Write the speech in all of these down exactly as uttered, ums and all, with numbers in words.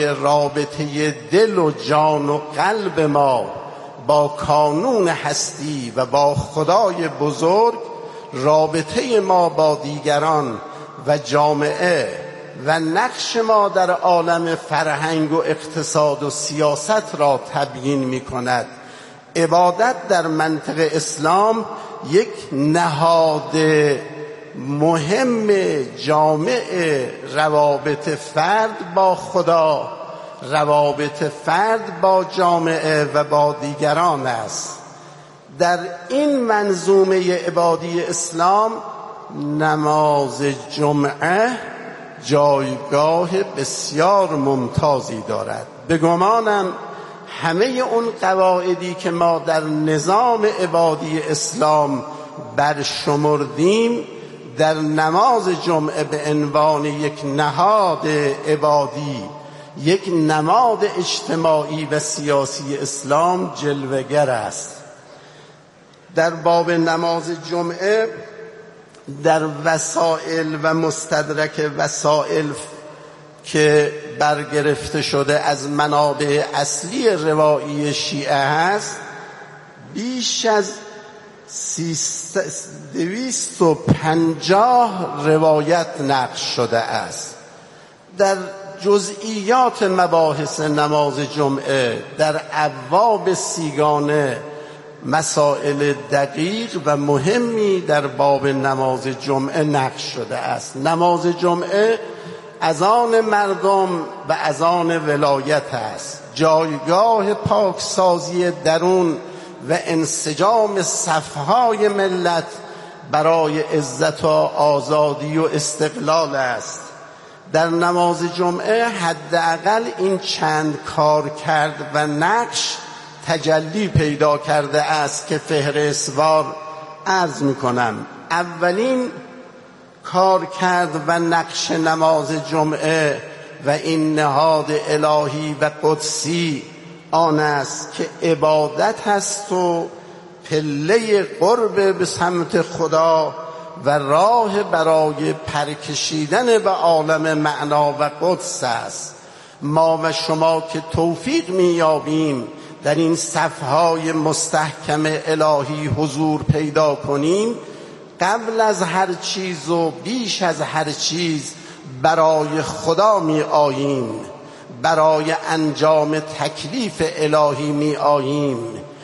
برای رابطه دل و جان و قلب ما با کانون هستی و با خدای بزرگ، رابطه ما با دیگران و جامعه و نقش ما در عالم فرهنگ و اقتصاد و سیاست را تبیین می کند. عبادت در منطق اسلام یک نهاد مهم جامع روابط فرد با خدا، روابط فرد با جامعه و با دیگران است. در این منظومه عبادی اسلام نماز جمعه جایگاه بسیار ممتازی دارد. به گمانم همه اون قواعدی که ما در نظام عبادی اسلام برشمردیم در نماز جمعه به عنوان یک نهاد عبادی، یک نماد اجتماعی و سیاسی اسلام جلوه‌گر است. در باب نماز جمعه در وسائل و مستدرک وسائل که برگرفته شده از منابع اصلی روایی شیعه هست، بیش از دویست و پنجاه روایت نقل شده است. در جزئیات مباحث نماز جمعه در ابواب سیگانه مسائل دقیق و مهمی در باب نماز جمعه نقل شده است. نماز جمعه از آن مردم و از آن ولایت است. جایگاه پاکسازی درون و انسجام صفهای ملت برای عزت و آزادی و استقلال است. در نماز جمعه حداقل این چند کار کرد و نقش تجلی پیدا کرده است که فهرستوار عرض می‌کنم. اولین کار کرد و نقش نماز جمعه و این نهاد الهی و قدسی آن است که عبادت هست و پله قرب به سمت خدا و راه برای پرکشیدن به عالم معنا و قدس است. ما و شما که توفیق می‌یابیم در این صفهای مستحکم الهی حضور پیدا کنیم، قبل از هر چیز و بیش از هر چیز برای خدا می آییم، برای انجام تکلیف الهی می آییم،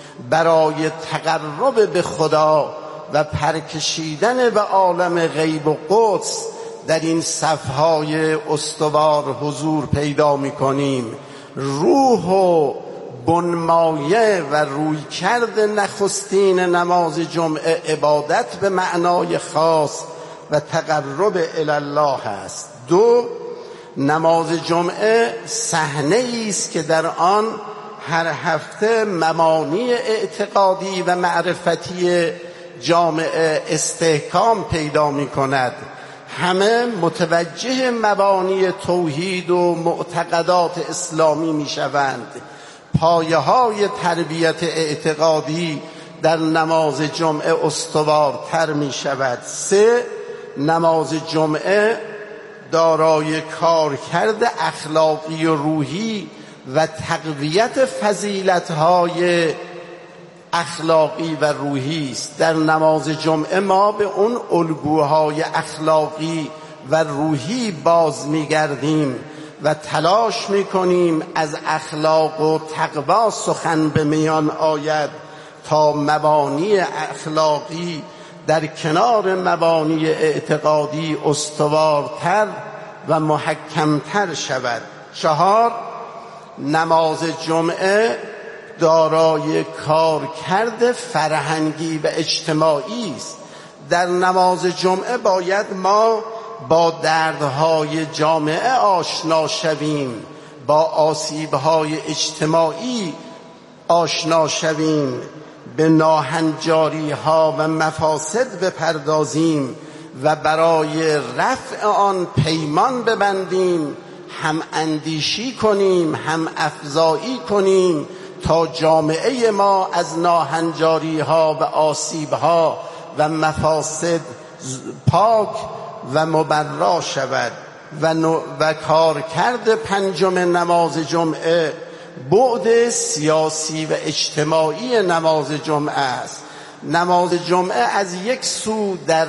برای تقرب به خدا و پرکشیدن به عالم غیب و قدس در این صفهای استوار حضور پیدا می کنیم. روح و بنمایه و روی کرد نخستین نماز جمعه عبادت به معنای خاص و تقرب الله است. دو، نماز جمعه صحنه‌ای است که در آن هر هفته مبانی اعتقادی و معرفتی جامعه استحکام پیدا می کند. همه متوجه مبانی توحید و معتقدات اسلامی می شوند. پایه های تربیت اعتقادی در نماز جمعه استوارتر می شود. سه، نماز جمعه دارای کارکرد اخلاقی و روحی و تقویت فضیلت‌های اخلاقی و روحی است. در نماز جمعه ما به اون الگوهای اخلاقی و روحی باز می‌گردیم و تلاش می‌کنیم از اخلاق و تقوا سخن به میان آید تا مبانی اخلاقی در کنار مبانی اعتقادی استوارتر و محکمتر شود. چهار، نماز جمعه دارای کارکرد فرهنگی و اجتماعی است. در نماز جمعه باید ما با دردهای جامعه آشنا شویم، با آسیبهای اجتماعی آشنا شویم، به ناهنجاری ها و مفاسد بپردازیم و برای رفع آن پیمان ببندیم، هم اندیشی کنیم، هم افزایی کنیم تا جامعه ما از ناهنجاری ها و آسیب ها و مفاسد پاک و مبرا شود. و, و کارکرد پنجم نماز جمعه بعد سیاسی و اجتماعی نماز جمعه است. نماز جمعه از یک سو در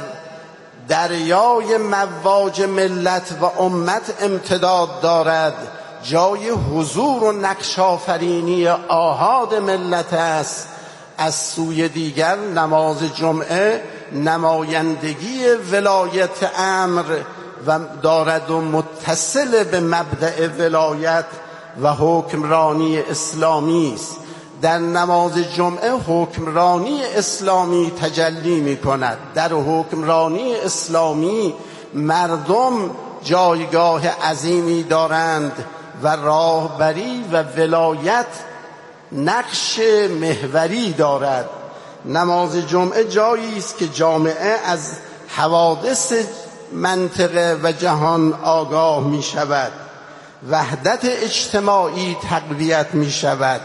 دریای مواج ملت و امت امتداد دارد، جای حضور و نقش آفرینی آحاد ملت است. از سوی دیگر نماز جمعه نمایندگی ولایت امر و دارد و متصل به مبدأ ولایت و حکمرانی اسلامی است. در نماز جمعه حکمرانی اسلامی تجلی می کند. در حکمرانی اسلامی مردم جایگاه عظیمی دارند و راهبری و ولایت نقش محوری دارد. نماز جمعه جایی است که جامعه از حوادث منطقه و جهان آگاه می شود، وحدت اجتماعی تقویت می شود،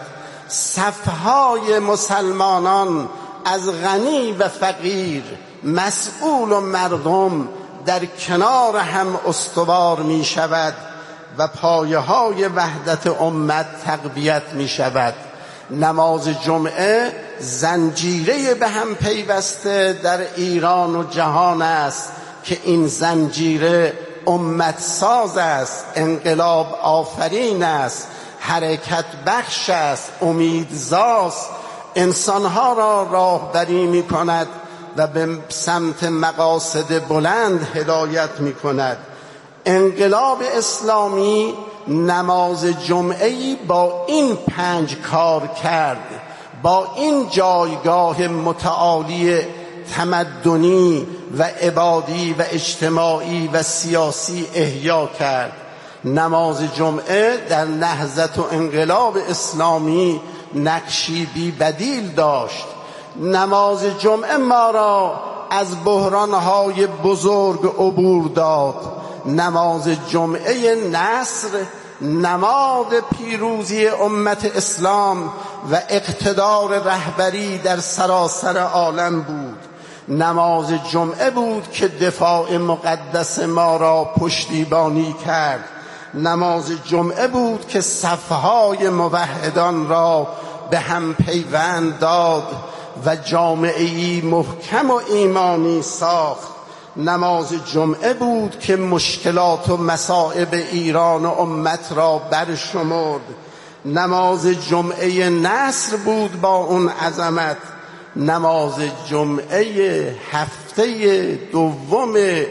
صفهای مسلمانان از غنی و فقیر، مسئول و مردم در کنار هم استوار می شود و پایه های وحدت امت تقویت می شود. نماز جمعه زنجیره به هم پیوسته در ایران و جهان است که این زنجیره امت ساز است، انقلاب آفرین است، حرکت بخش است، امیدزاست، انسانها را راهبری می کند و به سمت مقاصد بلند هدایت می کند. انقلاب اسلامی نماز جمعه‌ای با این پنج کار کرد، با این جایگاه متعالی تمدنی و عبادی و اجتماعی و سیاسی احیا کرد. نماز جمعه در نهضت و انقلاب اسلامی نقشی بی بدیل داشت. نماز جمعه ما را از بحرانهای بزرگ عبور داد. نماز جمعه نصر نماد پیروزی امت اسلام و اقتدار رهبری در سراسر عالم بود. نماز جمعه بود که دفاع مقدس ما را پشتیبانی کرد. نماز جمعه بود که صفهای موحدان را به هم پیوند داد و جامعه‌ای محکم و ایمانی ساخت. نماز جمعه بود که مشکلات و مصائب ایران و امت را برشمرد. نماز جمعه نصر بود با اون عظمت. نماز جمعه هفته دوم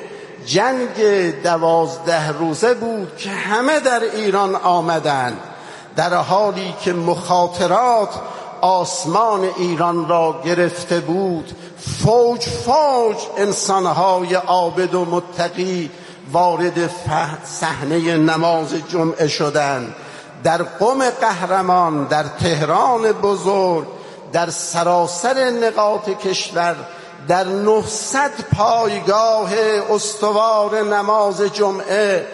جنگ دوازده روزه بود که همه در ایران آمدند، در حالی که مخاطرات آسمان ایران را گرفته بود. فوج فوج انسانهای عابد و متقی وارد صحنه نماز جمعه شدند. در قم قهرمان، در تهران بزرگ، در سراسر نقاط کشور، در نهصد پایگاه استوار نماز جمعه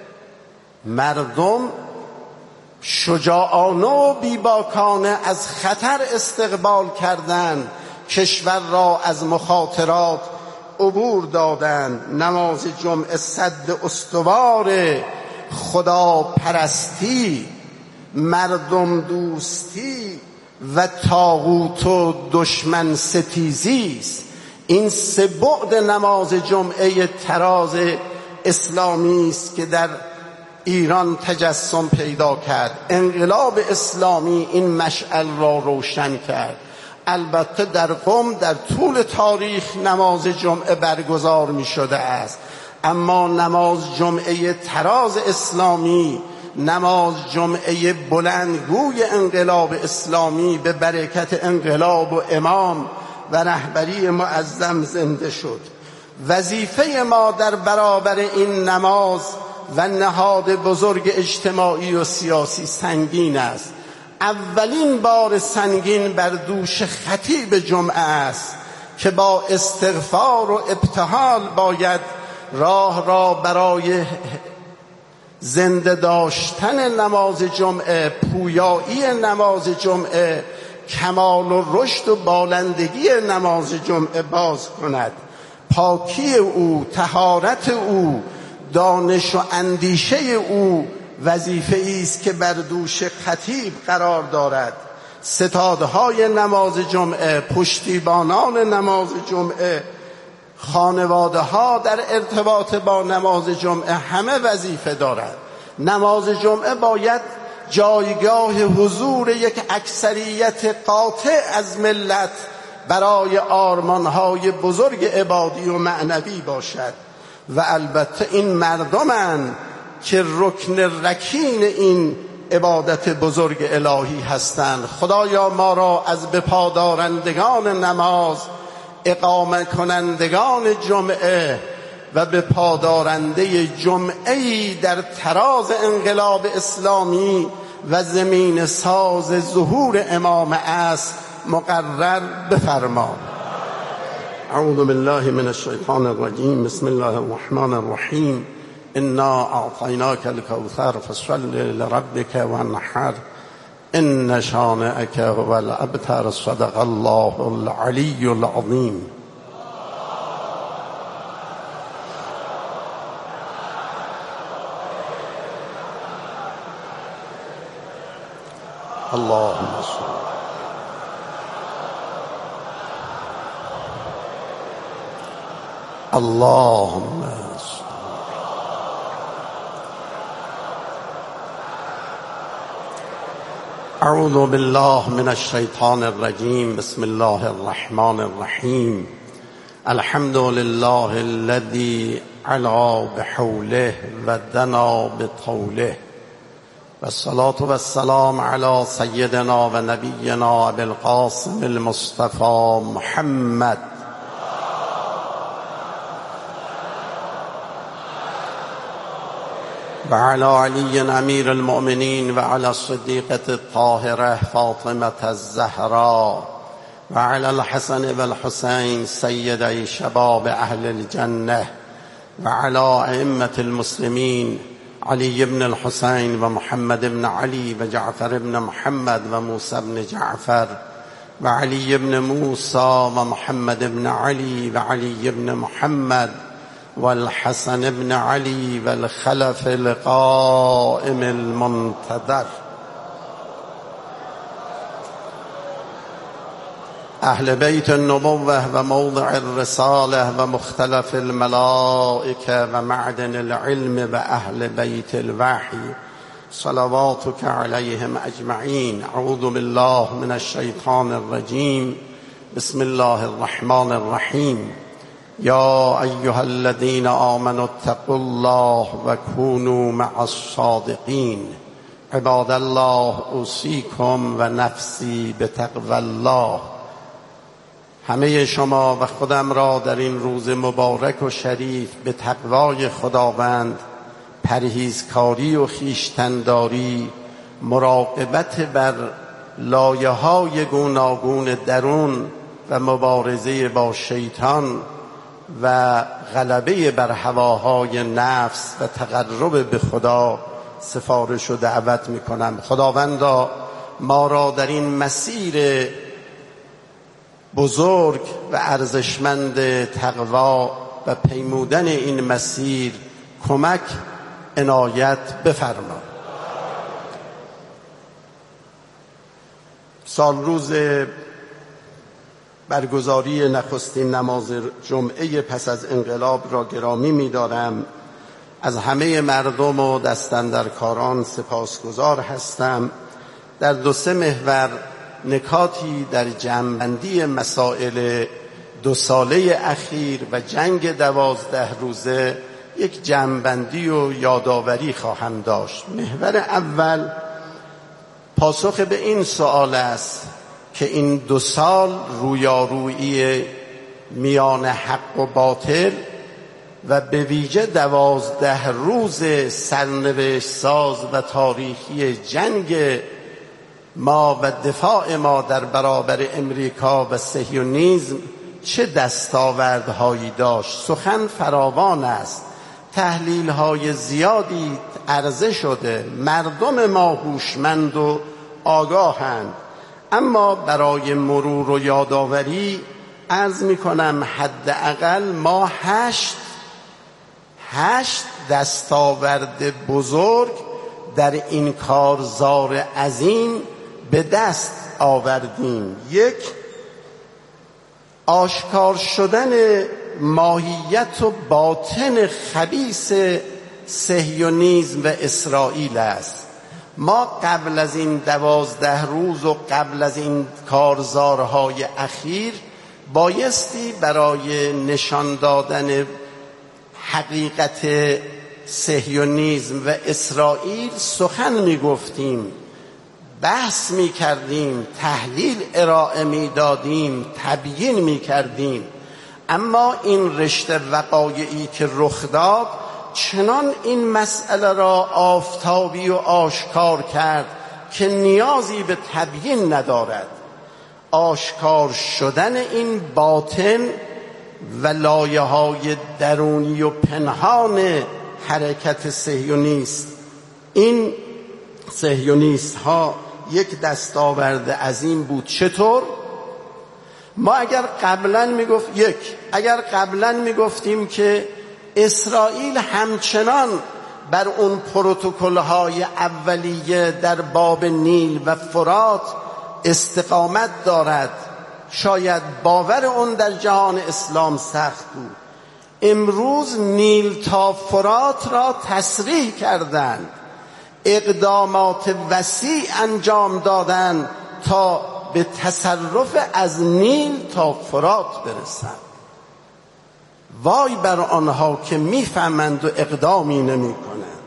مردم شجاعانه و بیباکانه از خطر استقبال کردند، کشور را از مخاطرات عبور دادند. نماز جمعه صد استوار خدا پرستی، مردم دوستی و طاغوت و دشمن ستیزی است. این سه بعد نماز جمعه تراز اسلامی است که در ایران تجسم پیدا کرد. انقلاب اسلامی این مشعل را روشن کرد. البته در قم در طول تاریخ نماز جمعه برگزار می شده است، اما نماز جمعه تراز اسلامی، نماز جمعه بلندگوی انقلاب اسلامی به برکت انقلاب و امام و رهبری معظم زنده شد. وظیفه ما در برابر این نماز و نهاد بزرگ اجتماعی و سیاسی سنگین است. اولین بار سنگین بر دوش خطیب جمعه است که با استغفار و ابتهال باید راه را برای زنده داشتن نماز جمعه، پویایی نماز جمعه، کمال و رشد و بالندگی نماز جمعه باز کند. پاکی او، طهارت او، دانش و اندیشه او وظیفه است که بر دوش خطیب قرار دارد. ستادهای نماز جمعه، پشتیبانان نماز جمعه، خانواده ها در ارتباط با نماز جمعه همه وظیفه دارد. نماز جمعه باید جایگاه حضور یک اکثریت قاطع از ملت برای آرمانهای بزرگ عبادی و معنوی باشد و البته این مردمند که رکن رکین این عبادت بزرگ الهی هستند. خدایا ما را از بپادارندگان نماز، اقامه کنندگان جمعه و به پادارنده جمعه‌ای در تراز انقلاب اسلامی و زمین ساز ظهور امام عصر مقرر بفرما. اعوذ بالله من الشیطان الرجیم. بسم الله الرحمن الرحیم. انا اعطیناک الکوثر فصل لربک وانحر ان شانئک هو الابتر. صدق الله العلی العظیم. اللهم صل اللهم صل. اعوذ بالله من الشیطان الرجیم. بسم الله الرحمن الرحیم. الحمد لله الذي علا بحوله و دنا بطوله و الصلاة و السلام علی سیدنا و نبینا ابی القاسم المصطفى محمد و علی علی امیر المؤمنین و علی الصدیقة الطاهرة فاطمة الزهراء و علی الحسن و الحسین سیدی شباب اهل الجنة و علی ائمة المسلمین علی بن الحسین و محمد بن علی و جعفر بن محمد و موسی بن جعفر و علی بن موسی و محمد بن علی و علی بن محمد و الحسن بن علی و الخلف القائم المنتظر. اهل بیت النبوة و موضع الرسالة و مختلف الملائکه و معدن العلم و اهل بیت الوحی صلواتک علیهم اجمعین. اعوذ بالله من الشیطان الرجیم. بسم الله الرحمن الرحیم. یا ایها الذین آمنوا اتقوا الله و كونوا مع الصادقین. عباد الله اوصیکم و نفسی بتقوی الله. همه شما و خودم را در این روز مبارک و شریف به تقوای خداوند، پرهیزکاری و خویشتن‌داری، مراقبت بر لایه‌های گوناگون درون و مبارزه با شیطان و غلبه بر هواهای نفس و تقرب به خدا سفارش و دعوت می‌کنم. خداوندا ما را در این مسیر بزرگ و ارزشمند تقوا و پیمودن این مسیر کمک عنایت بفرما. سال روز برگزاری نخستین نماز جمعه پس از انقلاب را گرامی می‌دارم. از همه مردم و دستاندرکاران سپاسگزار هستم. در دو سه محور نکاتی در جمع‌بندی مسائل دو ساله اخیر و جنگ دوازده روزه یک جمع‌بندی و یادآوری خواهم داشت. محور اول پاسخ به این سوال است که این دو سال رویارویی میان حق و باطل و به ویژه دوازده روز سرنوشت ساز و تاریخی جنگ ما و دفاع ما در برابر امریکا و صهیونیسم چه دستاوردهایی داشت. سخن فراوان است، تحلیل‌های زیادی عرضه شده، مردم ما هوشمند و آگاهند. اما برای مرور و یادآوری عرض می‌کنم حداقل ما هشت هشت دستاورد بزرگ در این کارزار عظیم به دست آوردیم. یک، آشکار شدن ماهیت و باطن خبیث صهیونیسم و اسرائیل است. ما قبل از این دوازده روز و قبل از این کارزارهای اخیر بایستی برای نشان دادن حقیقت صهیونیسم و اسرائیل سخن می گفتیم، بحث می کردیم، تحلیل ارائه می دادیم، تبیین می کردیم. اما این رشته وقایعی که رخ داد چنان این مسئله را آفتابی و آشکار کرد که نیازی به تبیین ندارد. آشکار شدن این باطن و لایه‌های درونی و پنهان حرکت صهیونیست، این صهیونیست ها یک دستاورد عظیم بود. چطور؟ ما اگر قبلا میگفت یک اگر قبلا میگفتیم که اسرائیل همچنان بر اون پروتکل‌های اولیه در باب نیل و فرات استقامت دارد، شاید باور اون در جهان اسلام سخت بود. امروز نیل تا فرات را تصریح کردند، اقدامات وسیع انجام دادند تا به تصرف از نیل تا فرات برسند. وای بر آنها که میفهمند و اقدامی نمی کنند.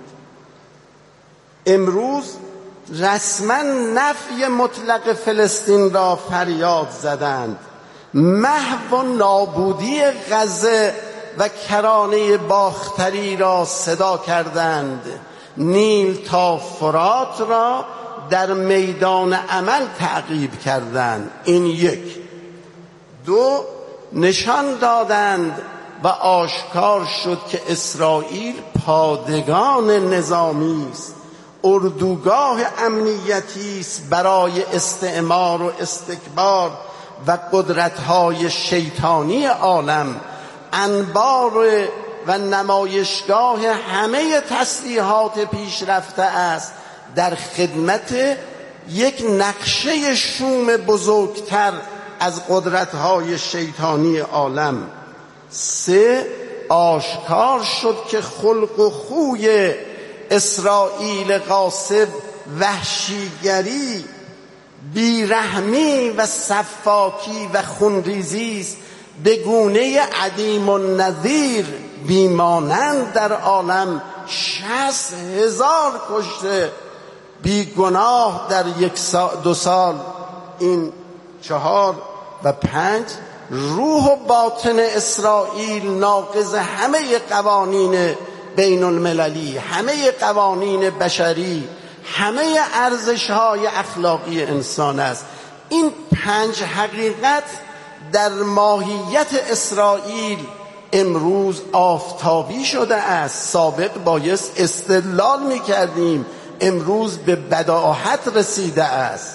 امروز رسما نفی مطلق فلسطین را فریاد زدند، محو و نابودی غزه و کرانه باختری را صدا کردند، نیل تا فرات را در میدان عمل تعقیب کردند. این یک. دو، نشان دادند و آشکار شد که اسرائیل پادگان نظامی است، اردوگاه امنیتی است برای استعمار و استکبار و قدرت‌های شیطانی عالم، انبار و نمایشگاه همه تسلیحات پیشرفته است در خدمت یک نقشه شوم بزرگتر از قدرت‌های شیطانی عالم. سه، آشکار شد که خلق و خوی اسرائیل غاصب وحشیگری، بیرحمی و صفاکی و خونریزی است، به گونه عدیم النظیر بیمانند در عالم. شصت هزار کشته بیگناه در یک سال دو سال. این چهار و پنج، روح و باطن اسرائیل ناقض همه قوانین بین المللی، همه قوانین بشری، همه ارزش‌های اخلاقی انسان است. این پنج حقیقت در ماهیت اسرائیل امروز آفتابی شده است. سابق بایست استدلال می‌کردیم، امروز به بداهت رسیده است.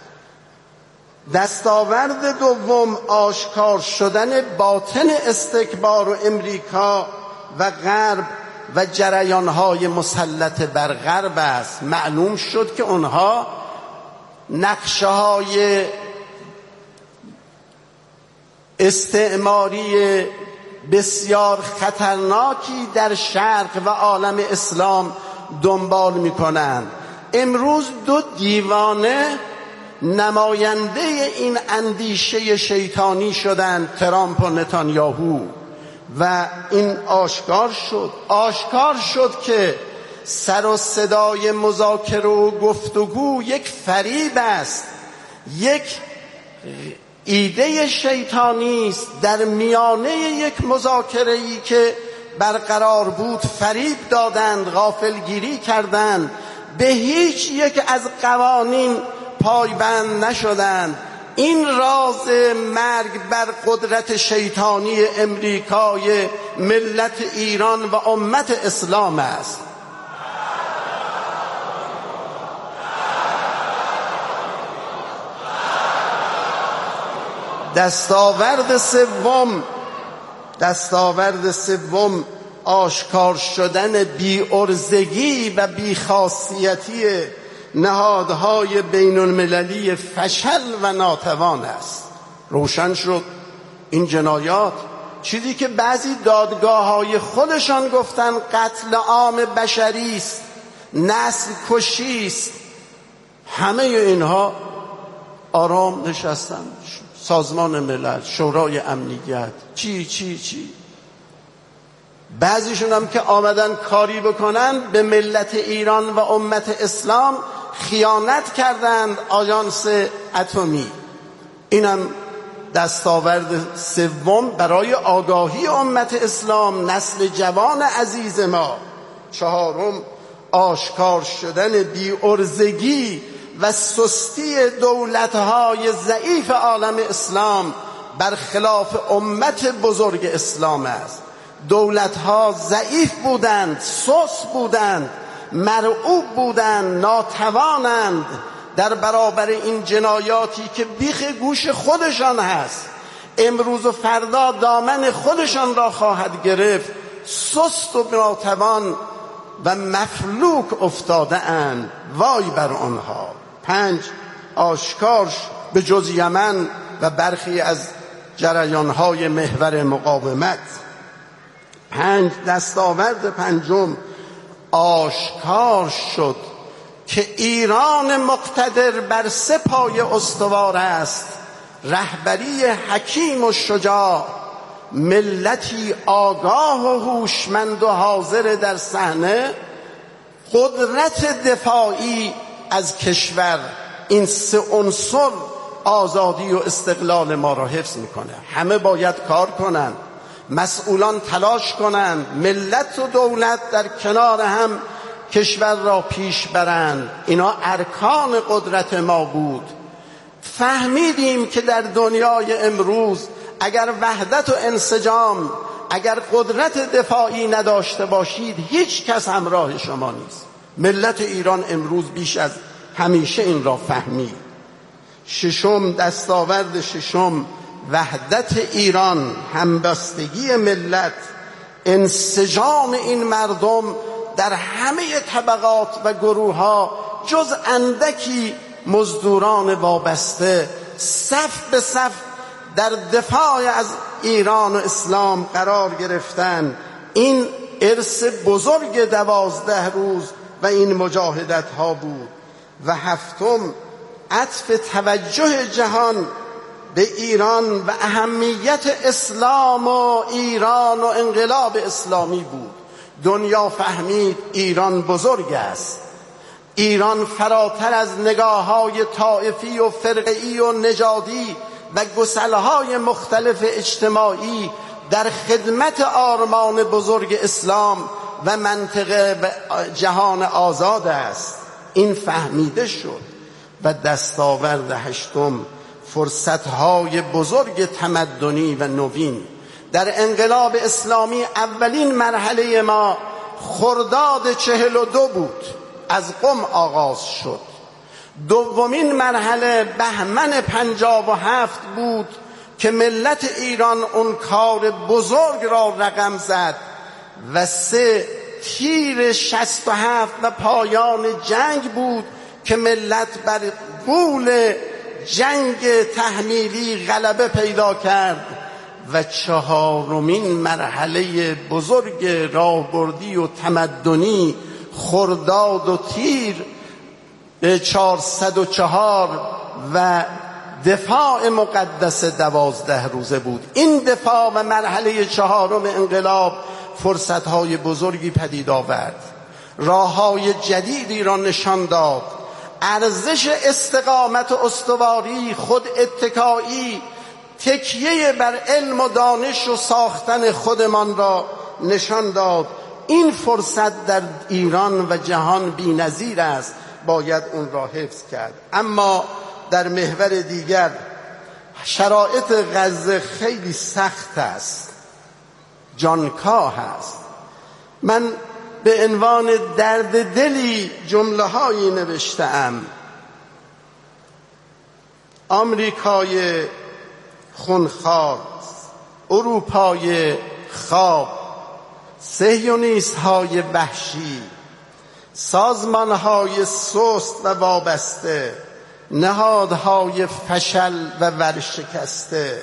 دستاورد دوم، آشکار شدن باطن استکبار و امریکا و غرب و جریان‌های مسلط بر غرب است. معلوم شد که اونها نقشه‌های استعماری بسیار خطرناکی در شرق و عالم اسلام دنبال می‌کنند. امروز دو دیوانه نماینده این اندیشه شیطانی شدند، ترامپ و نتانیاهو، و این آشکار شد. آشکار شد که سر و صدای مذاکره و گفتگو یک فریب است، یک ایده شیطانی است. در میانه یک مذاکره‌ای که برقرار بود فریب دادند، غافلگیری کردند، به هیچ یک از قوانین پایبند نشدند. این راز مرگ بر قدرت شیطانی امریکای ملت ایران و امت اسلام است. دستاورد سوم دستاورد سوم آشکار شدن بی‌عرضگی و بی‌خاصیتی نهادهای بین المللی فشل و ناتوان است. روشن شد این جنایات، چیزی که بعضی دادگاه‌های خودشان گفتن قتل عام بشری است، نسل کشی است، همه اینها آرام نشستن. سازمان ملل، شورای امنیت، چی چی چی بعضیشون هم که آمدن کاری بکنن به ملت ایران و امت اسلام خیانت کردند. آژانس اتمی، اینم دستاورد سوم برای آگاهی امت اسلام، نسل جوان عزیز ما. چهارم، آشکار شدن بی‌عرضگی و سستی دولت‌های ضعیف عالم اسلام برخلاف امت بزرگ اسلام است. دولت‌ها ضعیف بودند، سست بودند، مرعوب بودند، ناتوانند در برابر این جنایاتی که بیخ گوش خودشان هست، امروز و فردا دامن خودشان را خواهد گرفت. سست و ناتوان و مفلوک افتاده اند، وای بر آنها. پنج، آشکار به جز یمن و برخی از جریان‌های محور مقاومت. پنج، دستاورد پنجم، آشکار شد که ایران مقتدر بر سه پایه استوار است: رهبری حکیم و شجاع، ملتی آگاه و هوشمند و حاضر در صحنه، قدرت دفاعی از کشور. این سه عنصر آزادی و استقلال ما را حفظ میکنه. همه باید کار کنن، مسئولان تلاش کنند، ملت و دولت در کنار هم کشور را پیش برند. اینا ارکان قدرت ما بود. فهمیدیم که در دنیای امروز اگر وحدت و انسجام، اگر قدرت دفاعی نداشته باشید، هیچ کس همراه شما نیست. ملت ایران امروز بیش از همیشه این را فهمید. ششم، دستاورد ششم، وحدت ایران، همبستگی ملت، انسجام این مردم در همه طبقات و گروه ها جز اندکی مزدوران وابسته صف به صف در دفاع از ایران و اسلام قرار گرفتن. این ارث بزرگ دوازده روز و این مجاهدت ها بود. و هفتم، عطف توجه جهان به ایران و اهمیت اسلام و ایران و انقلاب اسلامی بود. دنیا فهمید ایران بزرگ است. ایران فراتر از نگاه‌های طائفی و فرقه‌ای و نژادی و گسل‌های مختلف اجتماعی در خدمت آرمان بزرگ اسلام و منطقه و جهان آزاد است. این فهمیده شد. و دستاورد هشتم، فرصت‌های بزرگ تمدنی و نوین. در انقلاب اسلامی اولین مرحله ما خرداد چهل و دو بود، از قم آغاز شد. دومین مرحله بهمن پنجاب و هفت بود که ملت ایران اون کار بزرگ را رقم زد. و سه، تیر شصت و هفت و پایان جنگ بود که ملت بر غول جنگ تحمیلی غلبه پیدا کرد. و چهارمین مرحله بزرگ راهبردی و تمدنی خرداد و تیر چهارصد و چهار و دفاع مقدس دوازده روزه بود. این دفاع و مرحله چهارم انقلاب فرصت‌های بزرگی پدید آورد، راه‌های جدیدی را نشان داد، ارزش استقامت و استواری، خود اتکایی، تکیه بر علم و دانش و ساختن خودمان را نشان داد. این فرصت در ایران و جهان بی‌نظیر است، باید اون را حفظ کرد. اما در محور دیگر شرایط غزه خیلی سخت است، جانکاه است. من به عنوان درد دلی جمله هایی نوشتم. آمریکای خونخوار، اروپای خواب، صهیونیست های وحشی، سازمان های سست و وابسته، نهادهای فشل و ورشکسته،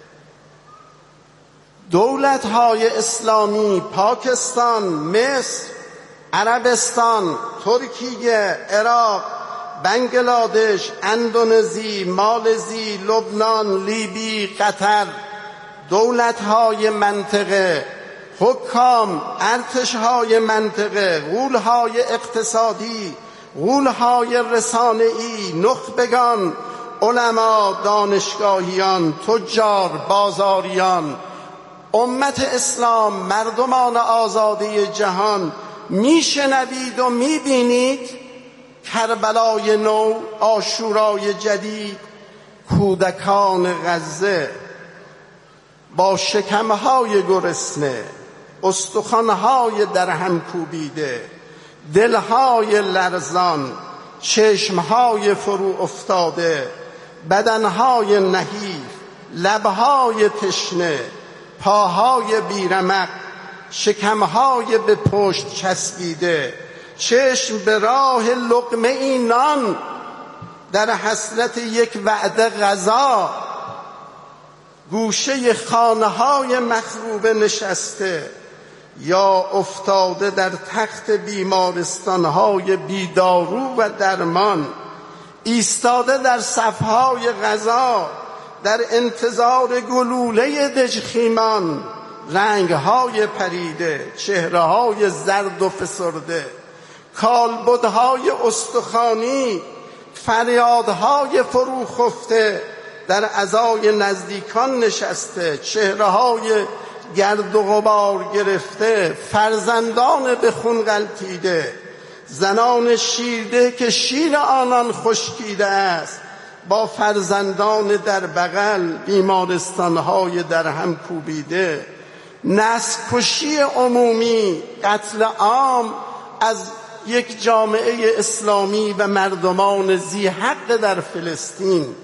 دولت های اسلامی پاکستان، مصر، عربستان، ترکیه، عراق، بنگلادش، اندونزی، مالزی، لبنان، لیبی، قطر، دولت های منطقه، حکام، ارتش های منطقه، غول های اقتصادی، غول های رسانه‌ای، نخبگان، علما، دانشگاهیان، تجار، بازاریان، امت اسلام، مردمان آزاده جهان، میشنوید و میبینید کربلای نو، عاشورای جدید، کودکان غزه با شکمهای گرسنه، استخوانهای در هم کوبیده، دلهای لرزان، چشمهای فرو افتاده، بدنهای نحیف، لبهای تشنه، پاهای بیرمق، شکمهای به پشت چسبیده، چشم به راه لقمه ای نان در حسرت یک وعده غذا، گوشه خانه های مخروبه نشسته یا افتاده در تخت بیمارستان های بیدارو و درمان، ایستاده در صفهای غذا در انتظار گلوله دژخیمان، رنگهای پریده، چهرههای زرد و فسرده، کالبدهای استخوانی، فریادهای فروخفته در عزای نزدیکان نشسته، چهرههای گرد و غبار گرفته، فرزندان به خون غلتیده، زنان شیرده که شیر آنان خشکیده است، با فرزندان در بغل، بیمارستانهای در هم کوبیده، نسل کشی عمومی، قتل عام از یک جامعه اسلامی و مردمان ذی حق در فلسطین.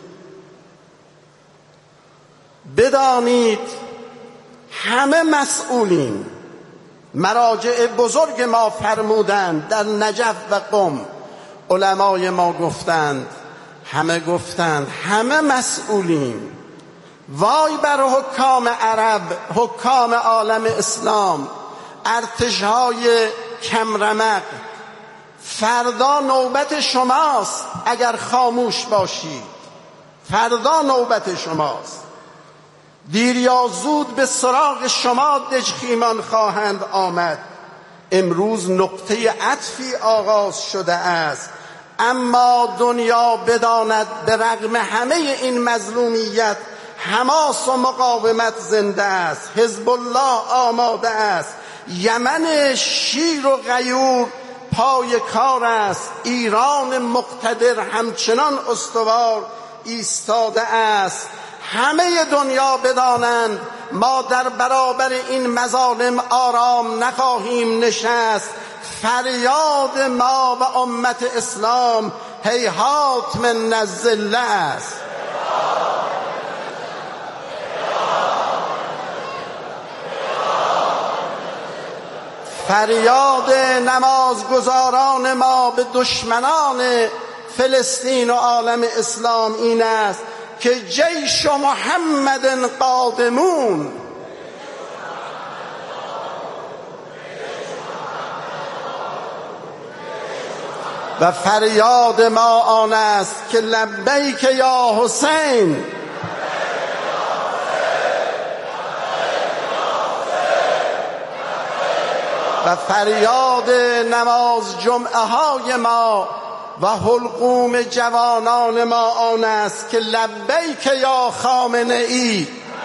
بدانید همه مسئولین، مراجع بزرگ ما فرمودند در نجف و قم، علمای ما گفتند، همه گفتند همه مسئولین. وای بر حکام عرب، حکام عالم اسلام، ارتشهای کمرمق، فردا نوبت شماست. اگر خاموش باشید فردا نوبت شماست. دیر یا زود به سراغ شما دژخیمان خواهند آمد. امروز نقطه عطفی آغاز شده است، اما دنیا بداند به رغم همه این مظلومیت حماس و مقاومت زنده است، حزب الله آماده است، یمن شیر و غیور پای کار است، ایران مقتدر همچنان استوار ایستاده است. همه دنیا بدانند ما در برابر این مظالم آرام نخواهیم نشست. فریاد ما و امت اسلام هیهات من الذله است. فریاد نمازگزاران ما به دشمنان فلسطین و عالم اسلام این است که جیش محمد قادمون. و فریاد ما آن است که لبیک یا حسین. و فریاد نماز جمعه های ما و حلقوم جوانان ما آن است که لبیک یا خامنه ای.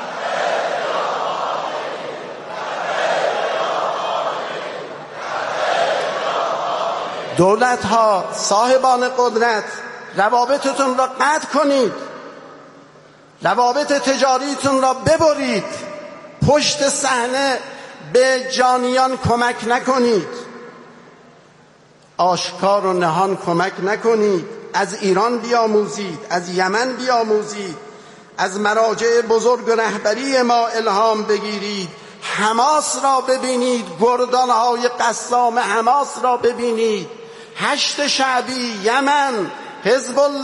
دولت ها، صاحبان قدرت، روابطتون را قطع کنید، روابط تجاریتون را ببرید، پشت صحنه به جانیان کمک نکنید، آشکار و نهان کمک نکنید. از ایران بیاموزید، از یمن بیاموزید، از مراجع بزرگ رهبری ما الهام بگیرید. حماس را ببینید، گردانهای قسام حماس را ببینید. هشت شعبی، یمن، حزب الله